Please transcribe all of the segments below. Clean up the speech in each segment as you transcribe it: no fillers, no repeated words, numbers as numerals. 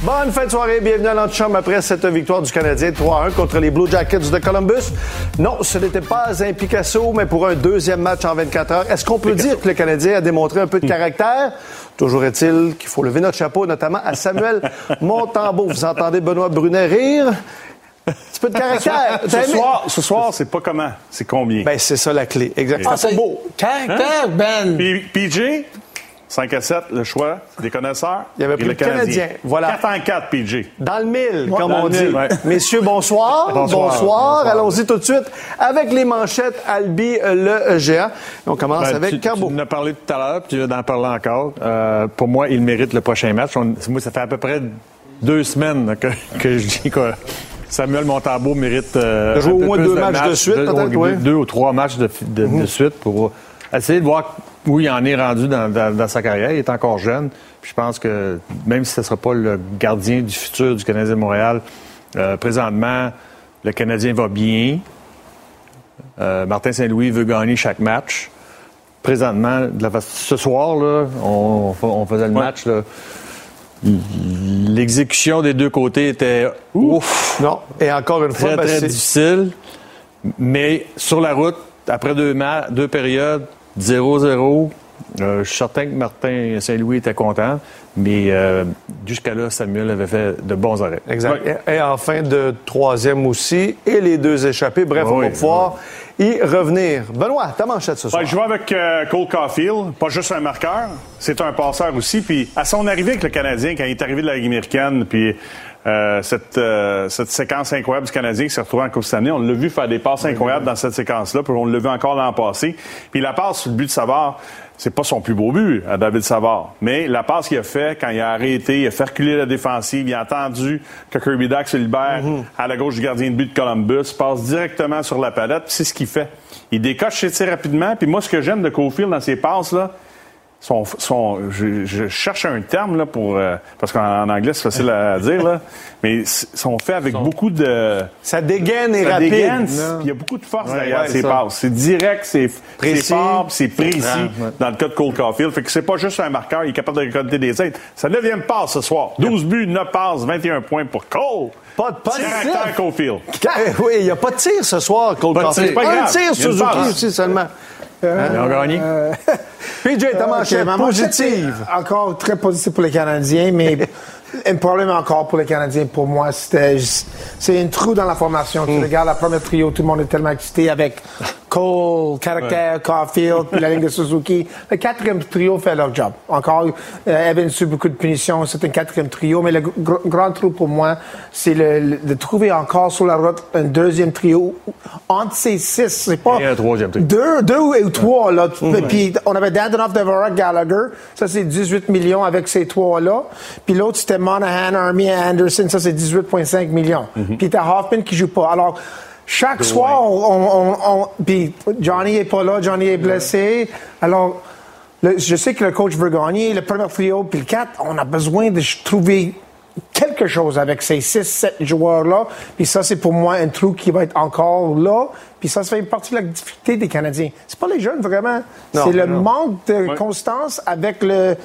Bonne fin de soirée, bienvenue à l'antichambre après cette victoire du Canadien 3-1 contre les Blue Jackets de Columbus. Non, ce n'était pas un Picasso, mais pour un deuxième match en 24 heures. Est-ce qu'on peut dire que le Canadien a démontré un peu de caractère? Toujours est-il qu'il faut lever notre chapeau, notamment à Samuel Montembeault. Vous entendez Benoît Brunet rire? Un petit peu de caractère. Ce soir, c'est pas comment, c'est combien. Ben, c'est ça la clé. Exactement. C'est beau. Caractère, Ben. PJ, 5-7, le choix des connaisseurs. Il y avait plus le de Canadien. Voilà. 4-4, PJ. Dans le mille, comme on dit. Ouais. Messieurs, bonsoir. Bonsoir. Allons-y tout de suite avec les manchettes Albi le géant. On commence avec Carbo. Tu en as parlé tout à l'heure, puis tu viens d'en parler encore. Pour moi, il mérite le prochain match. Moi, ça fait à peu près 2 semaines que je dis que Samuel Montembeault mérite jouer au moins 2 matchs de suite, peut-être, oui. 2 ou 3 matchs de suite pour essayer de voir où il en est rendu dans sa carrière. Il est encore jeune. Puis je pense que même si ce ne sera pas le gardien du futur du Canadien de Montréal, présentement, le Canadien va bien. Martin Saint-Louis veut gagner chaque match. Présentement, ce soir, là, on faisait le match. Là, l'exécution des deux côtés était ouf. Non. Et encore une fois, très difficile. Mais sur la route, après 2 périodes, 0-0. Je suis certain que Martin Saint-Louis était content, mais jusqu'à là, Samuel avait fait de bons arrêts. Exact. Et en fin de troisième aussi, et les 2 échappés. Bref, on va pouvoir y revenir. Benoît, ta manchette ce soir. Je vais avec Cole Caulfield, pas juste un marqueur, c'est un passeur aussi. Puis à son arrivée avec le Canadien, quand il est arrivé de la Ligue américaine, puis cette séquence incroyable du Canadien qui s'est retrouvé en Coupe cette année. On l'a vu faire des passes incroyables dans cette séquence-là, puis on l'a vu encore l'an passé. Puis la passe sur le but de Savard, c'est pas son plus beau but à David Savard, mais la passe qu'il a fait quand il a arrêté, il a fait reculer la défensive, il a attendu que Kirby Dach se libère à la gauche du gardien de but de Columbus, passe directement sur la palette, puis c'est ce qu'il fait. Il décoche ses tirs rapidement, puis moi, ce que j'aime de Caulfield dans ses passes-là, je cherche un terme là pour parce qu'en anglais c'est facile à dire là, mais sont faits avec beaucoup de ça dégaine et rapide. Il y a beaucoup de force derrière ces passes. C'est direct, c'est fort, c'est précis dans le cas de Cole Caulfield. Fait que c'est pas juste un marqueur, il est capable de récolter des aides. Sa 9e passe ce soir. 12 buts, 9 passes, 21 points pour Cole. Pas de caractère Caulfield. Oui, il n'y a pas de tir ce soir, Cole Caulfield. C'est pas grave. Un tir Suzuki aussi seulement. Ils ont gagné. PJ, ta manchette positive. Encore très positive pour les Canadiens, mais un problème encore pour les Canadiens, pour moi, c'est un trou dans la formation. Tu regardes la première trio, tout le monde est tellement excité avec Cole, Caractère, Caulfield, puis la ligne de Suzuki. Le 4e trio fait leur job. Encore, Evans a eu beaucoup de punitions, c'est un 4e trio, mais le grand trou pour moi, c'est de trouver encore sur la route un 2e trio entre ces 6. C'est pas et un 3e trio. 2 ou 3, là. Puis on avait Dadonov, Dvorak, Gallagher. Ça, c'est 18 millions avec ces 3-là. Puis l'autre, c'était Monahan, Armia, Anderson. Ça, c'est 18,5 millions. Puis t'as Hoffman qui joue pas. Alors, chaque soir, puis Johnny est pas là, Johnny est blessé. Alors, je sais que le coach veut gagner. Le premier trio, puis le 4, on a besoin de trouver quelque chose avec ces 6-7 joueurs-là. Puis ça, c'est pour moi un trou qui va être encore là. Puis ça fait partie de la difficulté des Canadiens. C'est pas les jeunes, vraiment. C'est le manque de constance avec le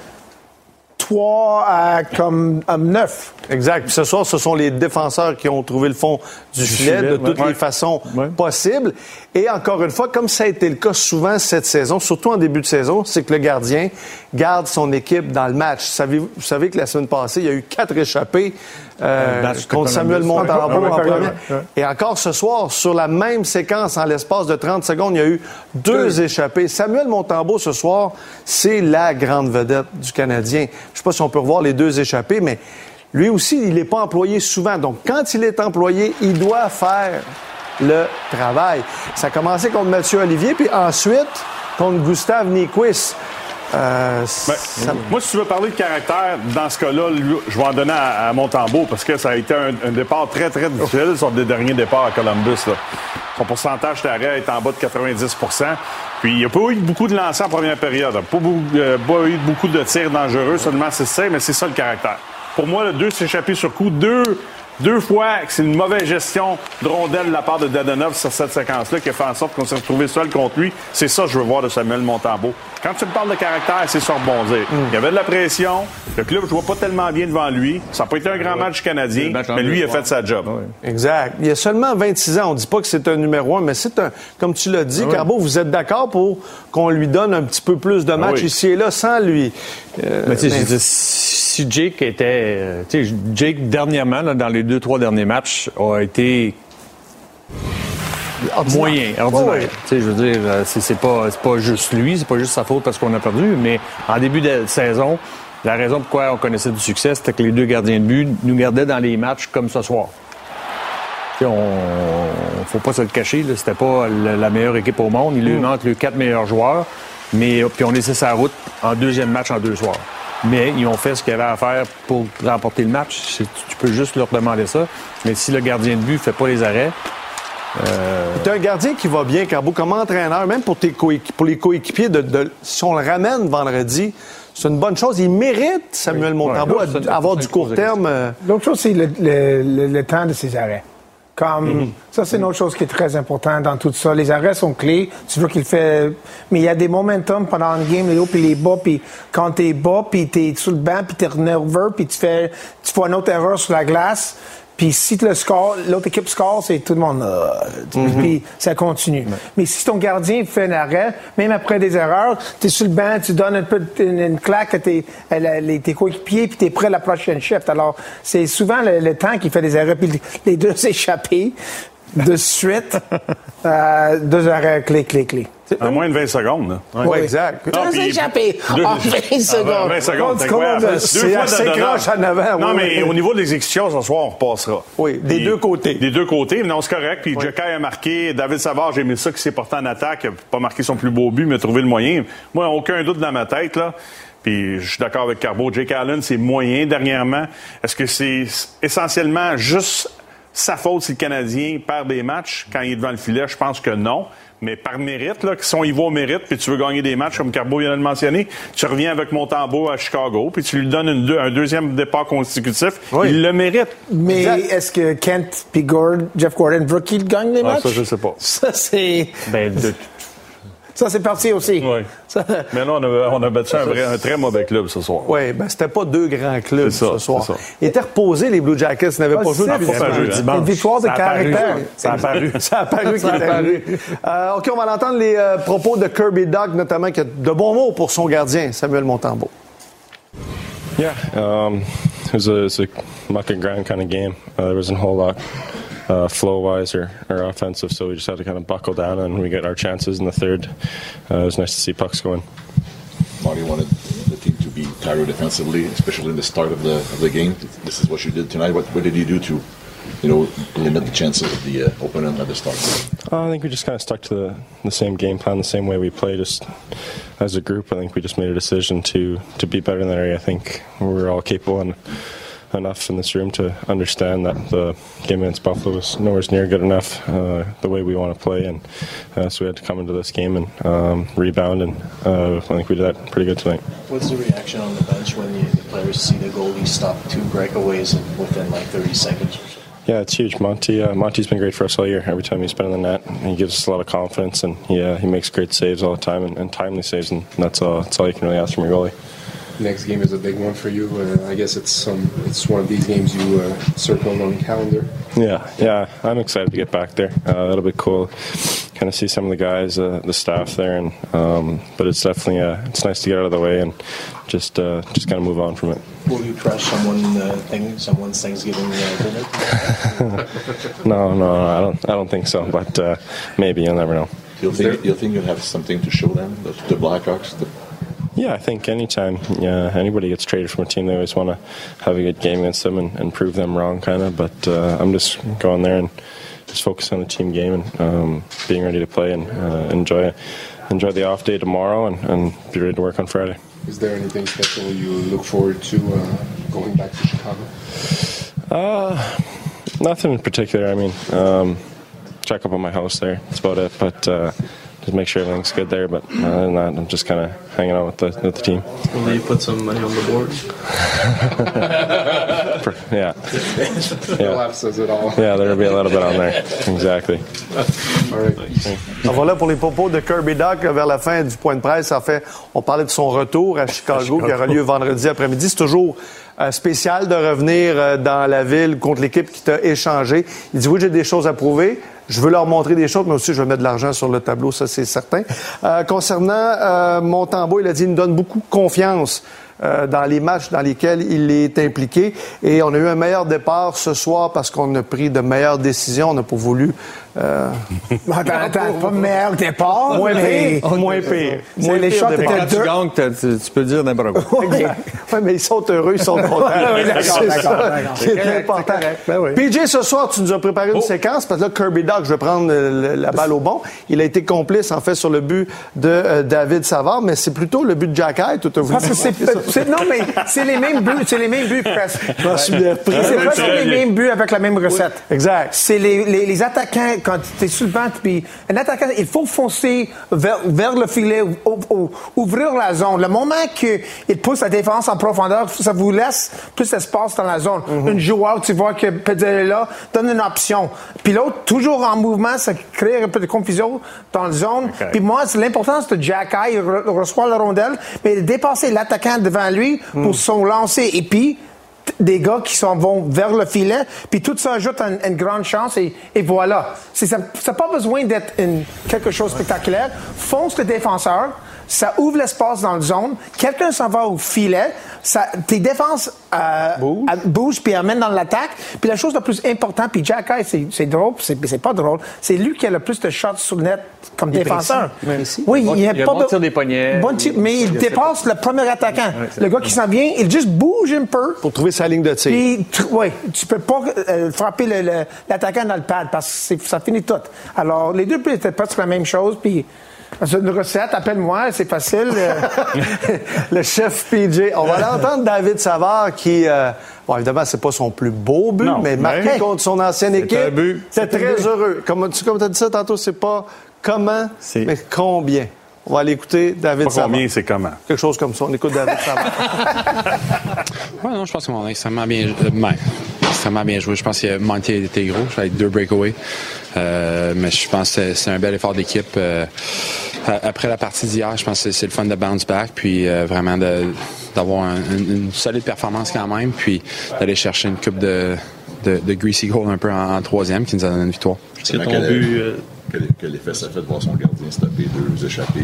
3 à comme 9. Exact. Puis ce soir, ce sont les défenseurs qui ont trouvé le fond du filet de toutes les façons possibles. Et encore une fois, comme ça a été le cas souvent cette saison, surtout en début de saison, c'est que le gardien garde son équipe dans le match. Vous savez que la semaine passée, il y a eu 4 échappés contre Samuel Montembeault en première. Et encore ce soir, sur la même séquence, en l'espace de 30 secondes, il y a eu 2 échappés. Samuel Montembeault, ce soir, c'est la grande vedette du Canadien. Je ne sais pas si on peut revoir les 2 échappés, mais lui aussi, il n'est pas employé souvent. Donc, quand il est employé, il doit faire le travail. Ça a commencé contre Mathieu Olivier, puis ensuite contre Gustav Nyquist. Moi, si tu veux parler de caractère, dans ce cas-là, je vais en donner à Montembeault parce que ça a été un départ très, très difficile, son dernier départ à Columbus. Là. Son pourcentage d'arrêt est en bas de 90 %. Puis, il n'y a pas eu beaucoup de lancers en première période. Il n'y a pas eu beaucoup de tirs dangereux, seulement 6 tirs, mais c'est ça le caractère. Pour moi, 2 s'échapper sur coup, 2 2 fois, c'est une mauvaise gestion de rondelle de la part de Dadonov sur cette séquence-là qui a fait en sorte qu'on s'est retrouvé seul contre lui. C'est ça que je veux voir de Samuel Montembeault. Quand tu me parles de caractère, c'est ça rebondir. Il y avait de la pression. Le club ne jouait pas tellement bien devant lui. Ça n'a pas été un grand match canadien, mais lui, il a fait sa job. Exact. Il y a seulement 26 ans. On ne dit pas que c'est un numéro 1, mais c'est un, comme tu l'as dit, Carbeau, vous êtes d'accord pour qu'on lui donne un petit peu plus de matchs ici et là sans lui. Mais tu sais, si Jake était... Jake, dernièrement, là, dans les 2-3 derniers matchs, a été... ordinaire. Je veux dire, c'est pas juste lui, c'est pas juste sa faute parce qu'on a perdu, mais en début de saison, la raison pourquoi on connaissait du succès, c'était que les 2 gardiens de but nous gardaient dans les matchs comme ce soir. Faut pas se le cacher, là, c'était pas la meilleure équipe au monde. Il lui manque les 4 meilleurs joueurs, mais puis on laissait sa route en 2e match en 2 soirs. Mais ils ont fait ce qu'il y avait à faire pour remporter le match. Tu peux juste leur demander ça. Mais si le gardien de but fait pas les arrêts... T'es un gardien qui va bien, Carbeau, comme entraîneur, même pour les coéquipiers, si on le ramène vendredi, c'est une bonne chose. Il mérite, Samuel Montembeault, d'avoir du court terme. L'autre chose, c'est le temps de ses arrêts. Ça, c'est une autre chose qui est très importante dans tout ça. Les arrêts sont clés. Tu veux qu'il fait... Mais il y a des momentum pendant une game, les hauts puis les bas, puis quand t'es bas, puis t'es sur le banc, puis t'es nerveux, puis tu fais une autre erreur sur la glace, puis si l'autre équipe score, c'est tout le monde... Puis ça continue. Mais si ton gardien fait un arrêt, même après des erreurs, t'es sur le banc, tu donnes un peu une claque à tes coéquipiers, puis t'es prêt à la prochaine shift. Alors, c'est souvent le temps qui fait des arrêts, puis les 2 s'échapper de suite. 2 arrêts clés. En moins de 20 secondes. Oui, exact. 2 s'échappés en 20 secondes. 20 secondes, c'est assez croche en avant. Non, mais au niveau de l'exécution, ce soir, on repassera. Oui, des 2 côtés. Des 2 côtés, non, c'est correct. Puis Jacky a marqué. David Savard, j'ai aimé ça, qui s'est porté en attaque. Il n'a pas marqué son plus beau but, mais a trouvé le moyen. Moi, aucun doute dans ma tête, là. Puis je suis d'accord avec Carbeau. Jake Allen, c'est moyen dernièrement. Est-ce que c'est essentiellement juste sa faute si le Canadien perd des matchs quand il est devant le filet? Je pense que non. Mais par mérite, là, si on y va au mérite, puis tu veux gagner des matchs, comme Carbeau vient de le mentionner, tu reviens avec Montembeault à Chicago, puis tu lui donnes un 2e départ consécutif. Il le mérite. Mais est-ce que Kent puis Jeff Gordon veut qu'il gagne les matchs? Ça, je sais pas. Ça, c'est... Ça, c'est parti aussi. Oui. Mais là, on a battu un très mauvais club ce soir. Oui, c'était pas 2 grands clubs ce soir. Ça. Ils étaient reposés, les Blue Jackets. Ils n'avaient pas joué depuis une victoire de caractère. Ça a apparu. Ça a apparu. OK, on va l'entendre, les propos de Kirby Dach, notamment, qui a de bons mots pour son gardien, Samuel Montembeault. Yeah, it was a muck and grind kind of game. There wasn't a whole lot flow-wise or offensive, so we just had to kind of buckle down and we get our chances in the third. It was nice to see pucks going. Marty wanted the team to be tired defensively, especially in the start of the game. This is what you did tonight. What did you do to, limit the chances of the opponent at the start? I think we just kind of stuck to the same game plan, the same way we play. Just as a group, I think we just made a decision to be better in that area. I think we're all capable and enough in this room to understand that the game against Buffalo was nowhere near good enough the way we want to play, and so we had to come into this game and rebound, and I think we did that pretty good tonight. What's the reaction on the bench when the players see the goalie stop 2 breakaways within like 30 seconds or so? Yeah, it's huge. Monty's been great for us all year. Every time he's been in the net, he gives us a lot of confidence, and he makes great saves all the time and timely saves, and that's all you can really ask from your goalie. Next game is a big one for you. I guess it's one of these games you circled on the calendar. Yeah, I'm excited to get back there. That'll be cool. Kind of see some of the guys, the staff there, and but it's definitely it's nice to get out of the way and just kind of move on from it. Will you crush someone's Thanksgiving dinner? No, I don't think so. But maybe, you'll never know. You'll think you'll have something to show them, the Blackhawks. Yeah, I think anytime anybody gets traded from a team, they always want to have a good game against them and prove them wrong, kind of. But I'm just going there and just focus on the team game and being ready to play and enjoy the off day tomorrow and be ready to work on Friday. Is there anything special you look forward to going back to Chicago? Nothing in particular. I mean, check up on my house there. That's about it. But just make sure everything's good there. But other than that, I'm just kind of hanging out with the team. Will you put some money on the board? Yeah. Yeah, says it all. Yeah, there'll be a little bit on there. Exactly. All right. Voilà pour les propos de Kirby Dach vers la fin du point de presse. En fait, on parlait de son retour à Chicago qui aura lieu vendredi après-midi. C'est toujours spécial de revenir dans la ville contre l'équipe qui t'a échangé. Il dit oui, j'ai des choses à prouver. Je veux leur montrer des choses, mais aussi je vais mettre de l'argent sur le tableau, ça c'est certain. Concernant Montembeault, il a dit il nous donne beaucoup de confiance dans les matchs dans lesquels il est impliqué. Et on a eu un meilleur départ ce soir parce qu'on a pris de meilleures décisions. On n'a pas voulu... Attends, pas meilleur départ. Moins pire. Moins pire. Les shots étaient Quand tu gagnes, tu peux dire n'importe quoi. Oui, mais ils sont heureux, ils sont contents. C'est ça qui est important. PJ, ce soir, tu nous as préparé une séquence, parce que là, Kirby Dach, je vais prendre la balle au bon. Il a été complice, en fait, sur le but de David Savard, mais c'est plutôt le but de Jack Hyde, tout à vous. Parce que non, mais c'est les mêmes buts presque. C'est presque les mêmes buts avec la même recette. Exact. C'est les attaquants, quand tu es sur le banc, puis un attaquant, il faut foncer vers le filet, ouvrir la zone. Le moment qu'il pousse la défense en profondeur, ça vous laisse plus d'espace dans la zone. Une joueur, tu vois que Pezzella donne une option. Puis l'autre, toujours en mouvement, ça crée un peu de confusion dans la zone. Okay. Puis moi, c'est l'importance de Jack Hyde, il reçoit la rondelle, mais il dépasser l'attaquant devant lui pour son lancer. Et puis, des gars qui vont vers le filet, puis tout ça ajoute une grande chance, et voilà. Ça n'a pas besoin d'être quelque chose de spectaculaire. Fonce le défenseur, ça ouvre l'espace dans la zone, quelqu'un s'en va au filet, tes défenses bougent puis amènent dans l'attaque. Puis la chose la plus importante, puis Jack Hyde, c'est drôle, c'est pas drôle, c'est lui qui a le plus de shots sur le net comme défenseur. Oui, il a pas bon tir des poignets. Mais il dépasse le premier attaquant. Le gars qui s'en vient, il juste bouge un peu. Pour trouver sa ligne de tir. Puis, tu peux pas frapper l'attaquant dans le pad parce que ça finit tout. Alors, les deux buts étaient presque la même chose, puis c'est une recette, appelle-moi, c'est facile. Le chef PJ. On va l'entendre, David Savard, qui... bon, évidemment, c'est pas son plus beau but, mais marqué contre son ancienne équipe. C'est très heureux. Comme tu as dit ça tantôt, c'est pas comment, mais combien. On va aller écouter David Savard. Combien, c'est comment? Quelque chose comme ça. On écoute David Savard. Oui, non, je pense qu'on a extrêmement bien joué. Je pense que Monty était gros, avec 2 breakaways. Mais je pense que c'est un bel effort d'équipe. Après la partie d'hier, je pense que c'est le fun de bounce back, puis vraiment d'avoir une solide performance quand même, puis d'aller chercher une coupe de greasy goal un peu en troisième qui nous a donné une victoire. Est-ce que ton but... Quel effet ça fait de voir son gardien se taper 2 échappés?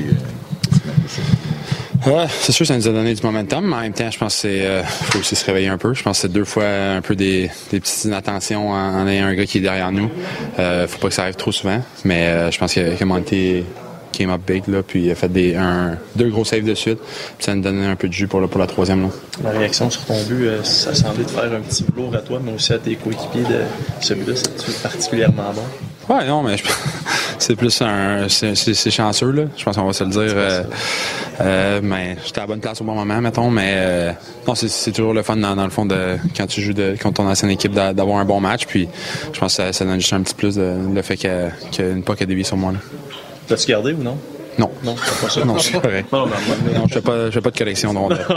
Ouais, c'est sûr que ça nous a donné du momentum, mais en même temps, je pense qu'il faut aussi se réveiller un peu. Je pense que c'est 2 fois un peu des petites inattentions en ayant un gars qui est derrière nous. Faut pas que ça arrive trop souvent, mais je pense que Monty came up big, là, puis il a fait 2 gros saves de suite, puis ça nous donnait un peu de jus pour la troisième. Là. La réaction sur ton but, ça semblait te faire un petit velours à toi, mais aussi à tes coéquipiers de celui-là, c'est particulièrement bon. Ouais, non, mais c'est plus c'est chanceux, là. Je pense qu'on va se le dire. Mais j'étais à la bonne place au bon moment, mettons. Mais non, c'est toujours le fun dans le fond quand tu joues contre ton ancienne équipe d'avoir un bon match. Puis je pense que ça donne juste un petit plus le fait qu'il y a une puck à dévier sur moi. Là. T'as-tu gardé ou non? Non. Non, pas ça. Non, c'est correct. Non, je fais pas de collection de rondelles.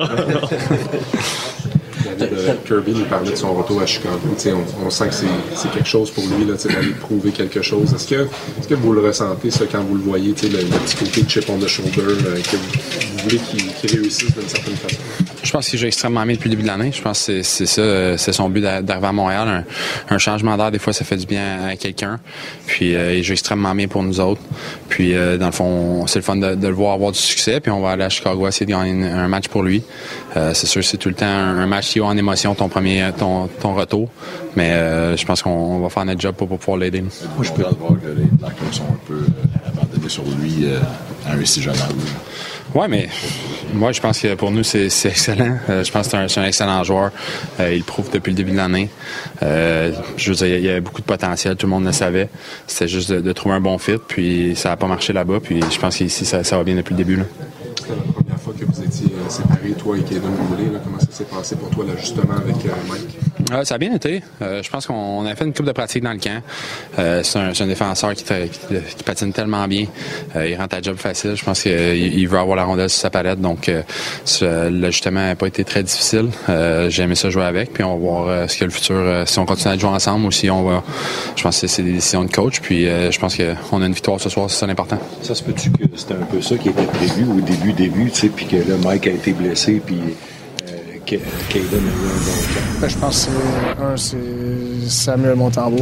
Kirby nous parlait de son retour à Chicago. On sent que c'est quelque chose pour lui là, d'aller prouver quelque chose. Est-ce que vous le ressentez, ça, quand vous le voyez, le petit côté de chip on the shoulder, que vous voulez qu'il réussisse d'une certaine façon? Je pense qu'il joue extrêmement bien depuis le début de l'année. Je pense que c'est ça, c'est son but d'arriver à Montréal. Un changement d'air, des fois, ça fait du bien à quelqu'un. Puis il joue extrêmement bien pour nous autres. Puis dans le fond, c'est le fun de le voir avoir du succès. Puis on va aller à Chicago essayer de gagner un match pour lui. C'est sûr que c'est tout le temps un match qui est en émotion, ton retour. Mais je pense qu'on va faire notre job pour pouvoir l'aider. Moi, je peux voir que les Blackhawks sont un peu abandonnés sur lui à un si jeune âge. Oui, mais moi, je pense que pour nous, c'est excellent. Je pense que c'est un excellent joueur. Il le prouve depuis le début de l'année. Je veux dire, il y avait beaucoup de potentiel. Tout le monde le savait. C'était juste de trouver un bon fit. Puis ça n'a pas marché là-bas. Puis je pense qu'ici, ça va bien depuis le début. Là. C'était la première fois que vous étiez séparés, toi et Kevin Goulet. Comment ça s'est passé pour toi, l'ajustement avec Mike? Ça a bien été. Je pense qu'on a fait une couple de pratiques dans le camp. C'est un défenseur qui patine tellement bien. Il rend ta job facile. Je pense qu'il veut avoir la rondelle sur sa palette. Donc, l'ajustement n'a pas été très difficile. J'ai aimé ça jouer avec. Puis, on va voir ce que le futur, si on continue à jouer ensemble ou si on va... Je pense que c'est des décisions de coach. Puis, je pense qu'on a une victoire ce soir. C'est ça l'important. Ça se peut-tu que c'était un peu ça qui était prévu au début, tu sais, puis que là, Mike a été blessé, puis... Caden a eu un bon camp. Je pense que c'est Samuel Montembeault.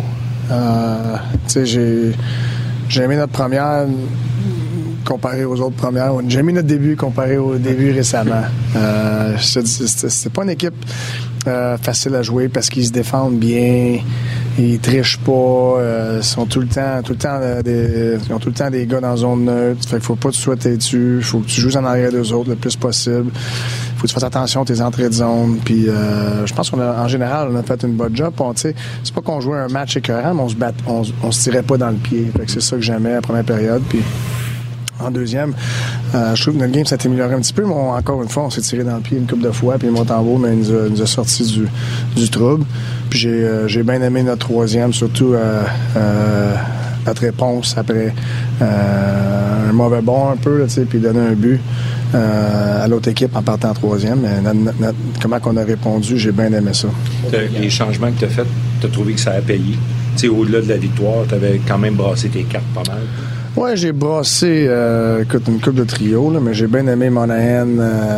J'ai aimé notre première comparé aux autres premières. J'ai aimé notre début comparé au début récemment. C'est pas une équipe facile à jouer parce qu'ils se défendent bien, ils trichent pas, ils sont tout le temps ils ont tout le temps des gars dans la zone neutre. Fait qu'il faut pas que tu sois têtu, faut que tu joues en arrière d'eux autres le plus possible. Faut que tu fasses attention à tes entrées de zone. Puis je pense qu'en général, on a fait une bonne job. C'est pas qu'on jouait un match écœurant, mais on se tirait pas dans le pied. Fait que c'est ça que j'aimais la première période. Puis en deuxième, je trouve que notre game s'est amélioré un petit peu, mais encore une fois, on s'est tiré dans le pied une couple de fois, puis Montembeault nous a sorti du trouble. Puis j'ai bien aimé notre troisième, surtout notre réponse après un mauvais bond un peu, puis donner un but à l'autre équipe en partant en troisième. Mais comment qu'on a répondu, j'ai bien aimé ça. Les changements que tu as faits, tu as trouvé que ça a payé? Au-delà de la victoire, tu avais quand même brassé tes cartes pas mal. Oui, j'ai brassé une coupe de trio, là, mais j'ai bien aimé Monahan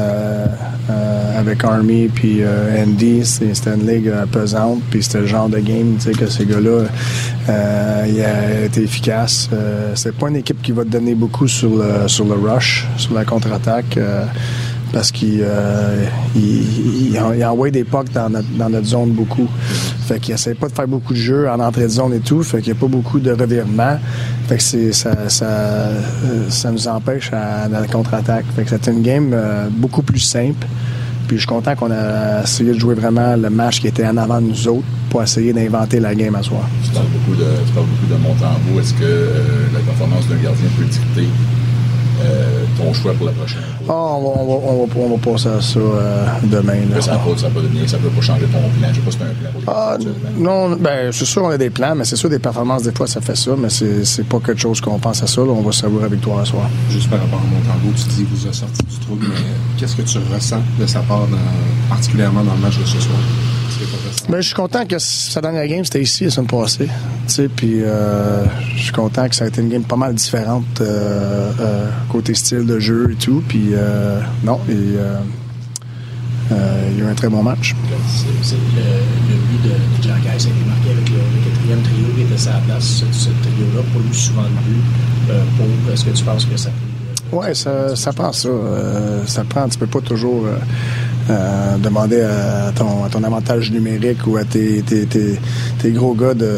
avec Army puis Andy. C'était une ligue pesante, puis c'était le genre de game que ces gars-là il a été efficace. C'est pas une équipe qui va te donner beaucoup sur le rush, sur la contre-attaque. Parce qu'il envoie des pucks dans notre zone beaucoup. Fait qu'il essaie pas de faire beaucoup de jeux en entrée de zone et tout. Fait qu'il n'y a pas beaucoup de revirements. Fait que ça nous empêche à la contre-attaque. Fait que c'était une game beaucoup plus simple. Puis je suis content qu'on a essayé de jouer vraiment le match qui était en avant de nous autres pour essayer d'inventer la game à soir. Tu parles beaucoup de Montembeault. Est-ce que la performance d'un gardien peut dicter ton choix pour la prochaine? On va passer à ça demain. Là. Ça peut pas changer ton plan. Je sais pas si c'est un plan. Non, c'est sûr on a des plans, mais c'est sûr des performances, des fois ça fait ça, mais c'est pas quelque chose qu'on pense à ça. Là, on va savourer la victoire à soir. Juste par rapport à Montembeault, tu dis qu'il vous a sorti du trouble, mais qu'est-ce que tu ressens de sa part, particulièrement dans le match de ce soir? Je suis content que sa dernière game, c'était ici la semaine passée. Puis je suis content que ça a été une game pas mal différente côté style de jeu et tout. Puis il y a eu un très bon match. C'est le but de Jack Hayes a été marqué avec le quatrième trio qui était à sa place. Ce trio-là n'a pas eu souvent de but. Est-ce que tu penses que ça peut... Oui, ça prend ça. Ça prend. Tu peux pas toujours demander à ton avantage numérique ou à tes gros gars de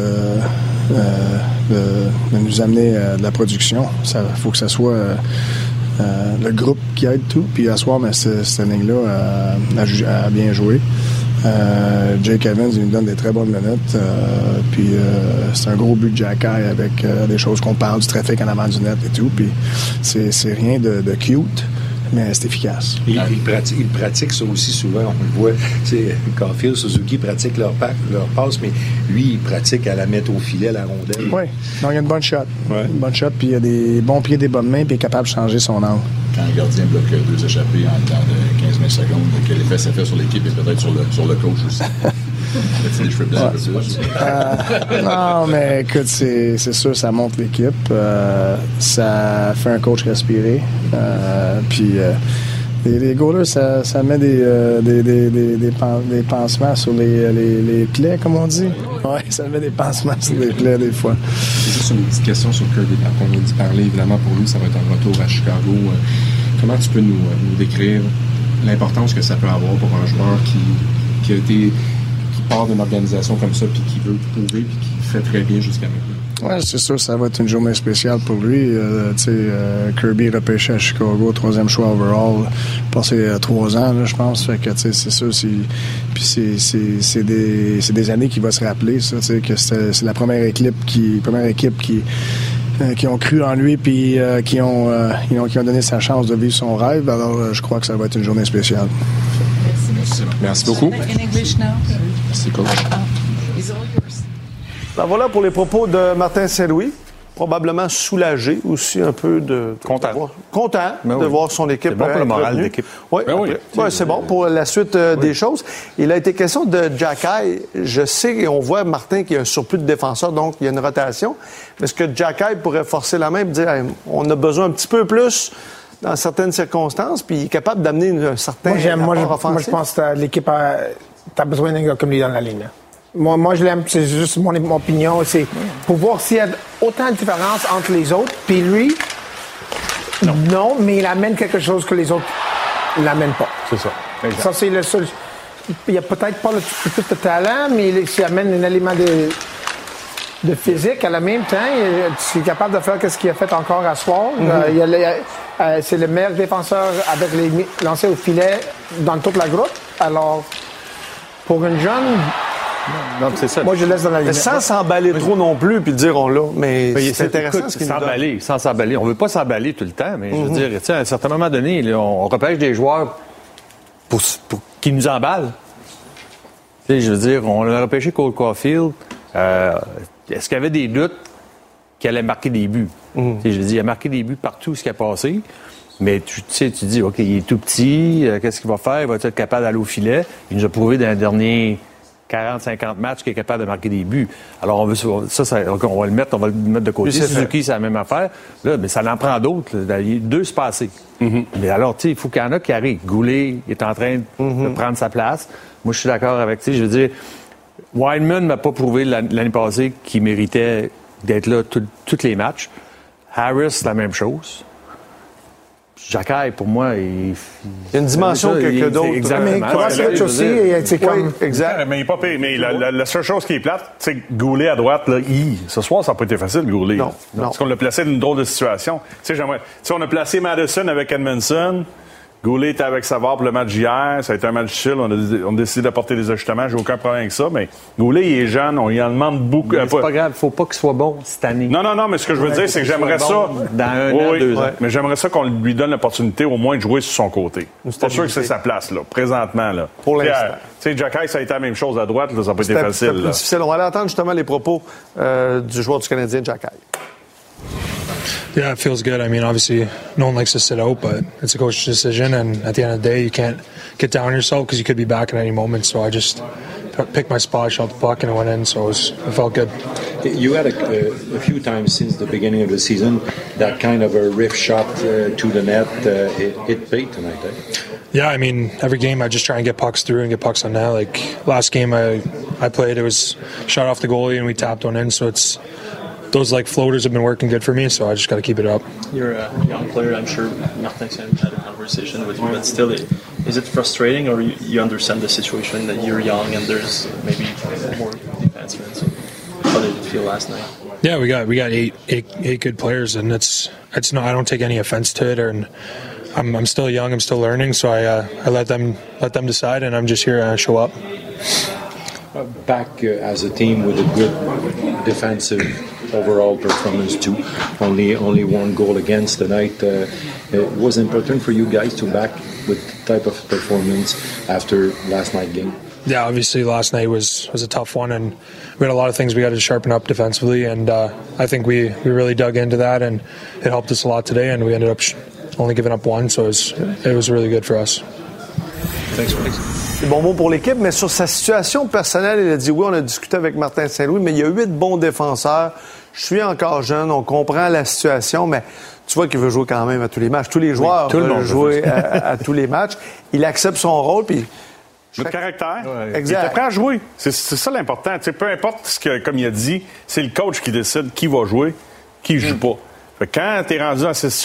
nous amener de la production. Il faut que ça soit le groupe qui aide tout. Puis à soir, cette inning-là a bien joué. Jake Evans, il nous donne des très bonnes minutes. Puis c'est un gros but de Jack High avec des choses qu'on parle, du trafic en avant du net et tout. Puis c'est rien de cute, mais c'est efficace. Il pratique ça aussi souvent. On le voit. Caulfield, Suzuki pratiquent leur passe, mais lui, il pratique à la mettre au filet, la rondelle. Oui. Non, il y a une bonne shot. Ouais. Une bonne shot, puis il y a des bons pieds, des bonnes mains, puis il est capable de changer son angle. Quand le gardien bloque 2 échappées en dedans de 15-20 secondes, quel effet ça fait sur l'équipe et peut-être sur le coach aussi? As-tu les cheveux blancs? Non, mais écoute, c'est sûr, ça monte l'équipe. Ça fait un coach respirer. Puis les goalers, ça met des pansements sur les plaies, comme on dit. Oui, ça met des pansements sur les plaies des fois. C'est juste une petite question sur Kirby. On a dit parler, évidemment, pour lui, ça va être un retour à Chicago. Comment tu peux nous décrire l'importance que ça peut avoir pour un joueur qui part d'une organisation comme ça, puis qui veut prouver, puis qui fait très bien jusqu'à maintenant? Oui, c'est sûr, ça va être une journée spéciale pour lui. Kirby repêché à Chicago, 3e choix overall, passé 3 ans, là, je pense. Fait que, c'est sûr, puis c'est des années qu'il va se rappeler, ça, que c'est la première équipe qui ont cru en lui, puis qui ont donné sa chance de vivre son rêve. Alors, je crois que ça va être une journée spéciale. Merci. Merci beaucoup. Merci, coach. Ben voilà pour les propos de Martin Saint-Louis. Probablement soulagé aussi un peu de voir son équipe. C'est bon pour le moral de l'équipe. Oui, c'est bon pour la suite des choses. Il a été question de Jacky. Je sais et on voit Martin qu'il y a un surplus de défenseurs, donc il y a une rotation. Est-ce que Jacky pourrait forcer la main et dire hey, on a besoin un petit peu plus dans certaines circonstances, puis il est capable d'amener un certain rapport offensif? Moi, je pense que l'équipe t'as besoin d'un gars comme lui dans la ligne. Là. Moi, je l'aime, c'est juste mon opinion. C'est pour voir s'il y a autant de différence entre les autres. Puis lui, non, mais il amène quelque chose que les autres n'amènent pas. C'est ça. Exact. Ça, c'est le seul. Il n'y a peut-être pas le plus de talent, mais il amène un élément de physique. À la même temps, il est capable de faire ce qu'il a fait encore à soir. C'est le meilleur défenseur avec les lancers au filet dans toute la groupe. Alors, pour une jeune... Non, c'est ça. Moi, je laisse dans la ligne. Sans s'emballer trop non plus, puis dire on l'a. Mais c'est intéressant ce qu'il nous donne. Sans s'emballer. On ne veut pas s'emballer tout le temps, mais je veux dire, à un certain moment donné, là, on repêche des joueurs pour qu'ils nous emballent. Je veux dire, on a repêché Cole Caulfield. Est-ce qu'il y avait des doutes qu'il allait marquer des buts? Je veux dire, il a marqué des buts partout ce qui a passé. Mais tu dis, OK, il est tout petit. Qu'est-ce qu'il va faire? Il va être capable d'aller au filet? Il nous a prouvé dans les derniers 40-50 matchs qu'il est capable de marquer des buts. Alors, on va le mettre de côté. Suzuki, c'est la même affaire. Là, mais ça en prend d'autres. Il y a 2 se passer. Mais alors, il faut qu'il y en a qui arrivent. Goulet est en train de prendre sa place. Moi, je suis d'accord avec, je veux dire, Wideman m'a pas prouvé l'année passée qu'il méritait d'être là tous les matchs. Harris, la même chose. Jacky, pour moi, il y a une dimension que d'autres. Exactement. Mais Kovacevic aussi, c'est comme... Exact. Mais il n'est pas payé. Mais la seule chose qui est plate, c'est que Goulet à droite, là, ce soir, ça n'a pas été facile, Goulet. Non. Parce qu'on l'a placé dans une drôle de situation. On a placé Madison avec Edmondson. Goulet était avec Savard pour le match d'hier. Ça a été un match difficile. On a décidé d'apporter des ajustements. J'ai aucun problème avec ça. Mais Goulet, il est jeune. On lui en demande beaucoup. Mais c'est pas grave. Faut pas qu'il soit bon cette année. Non. Mais ce que je veux dire, c'est que j'aimerais ça. Dans un an, 2 ans. Mais j'aimerais ça qu'on lui donne l'opportunité au moins de jouer sur son côté. C'est pas sûr que c'est sa place, là, présentement. Là. Pour l'instant. Tu sais, Jacky, ça a été la même chose à droite. Là, ça n'a pas été facile. C'était plus difficile. On va aller entendre justement les propos du joueur du Canadien, Jacky. Yeah, it feels good. I mean, obviously, no one likes to sit out, but it's a coach's decision, and at the end of the day, you can't get down on yourself because you could be back at any moment. So I just picked my spot, shot the puck, and it went in, so it felt good. You had a few times since the beginning of the season that kind of a riff shot to the net. It paid tonight, eh? Yeah, I mean, every game I just try and get pucks through and get pucks on net. Like, last game I played, it was shot off the goalie, and we tapped one in, so it's... Those floaters have been working good for me, so I just got to keep it up. You're a young player. I'm sure Martin's had a conversation with you, but still, is it frustrating, or you understand the situation that you're young and there's maybe more defensemen? So how did it feel last night? Yeah, we got eight good players, and it's not. I don't take any offense to it, and I'm still young. I'm still learning, so I let them decide, and I'm just here to show up. Back as a team with a good defensive overall performance too. Only one goal against tonight. It was important for you guys to back with the type of performance after last night's game. Yeah, obviously last night was a tough one, and we had a lot of things we got to sharpen up defensively, and I think we really dug into that, and it helped us a lot today, and we ended up only giving up one, so it was really good for us. Thanks, Felix. Bon mot pour l'équipe, mais sur sa situation personnelle, il a dit oui, on a discuté avec Martin Saint-Louis, mais il y a 8 bons défenseurs. Je suis encore jeune, on comprend la situation, mais tu vois qu'il veut jouer quand même à tous les matchs. Tous les joueurs veulent jouer à tous les matchs. Il accepte son rôle, puis... Le caractère. Ouais. Exact. Il est prêt à jouer. C'est ça l'important. T'sais, peu importe ce que, comme il a dit, c'est le coach qui décide qui va jouer, qui joue pas. Fait que quand tu es rendu dans cette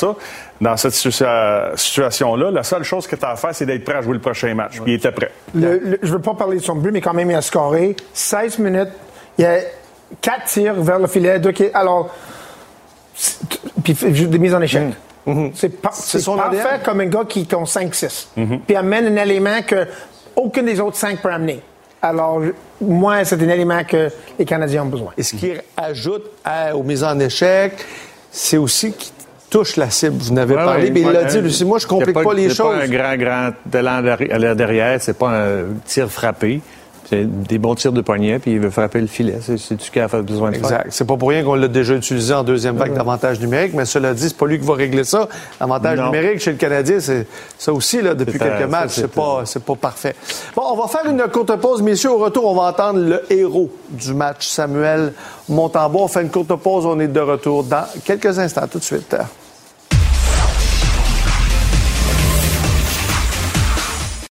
situation-là, la seule chose que tu as à faire, c'est d'être prêt à jouer le prochain match. Puis il était prêt. Je veux pas parler de son but, mais quand même, il a scoré 16 minutes. Il y a 4 tirs vers le filet. Alors, puis des mises en échec. C'est parfait ADN. Comme un gars qui tombe 5-6. Puis amène un élément que aucun des autres 5 peut amener. Alors, moi, c'est un élément que les Canadiens ont besoin. Et ce qui ajoute aux mises en échec, c'est aussi qu'il touche la cible. Vous n'avez parlé, mais il l'a dit, Lucie. Moi, je complique pas les choses. C'est pas un grand talent derrière. C'est pas un tir frappé. C'est des bons tirs de poignet, puis il veut frapper le filet. C'est tout ce qu'il a besoin de faire. Exact. C'est pas pour rien qu'on l'a déjà utilisé en deuxième vague d'avantage numérique, mais cela dit, c'est pas lui qui va régler ça. L'avantage numérique chez le Canadien, c'est ça aussi, là, depuis quelques matchs. C'est pas parfait. Bon, on va faire une courte pause, messieurs. Au retour, on va entendre le héros du match, Samuel Montembeault. On fait une courte pause. On est de retour dans quelques instants. Tout de suite.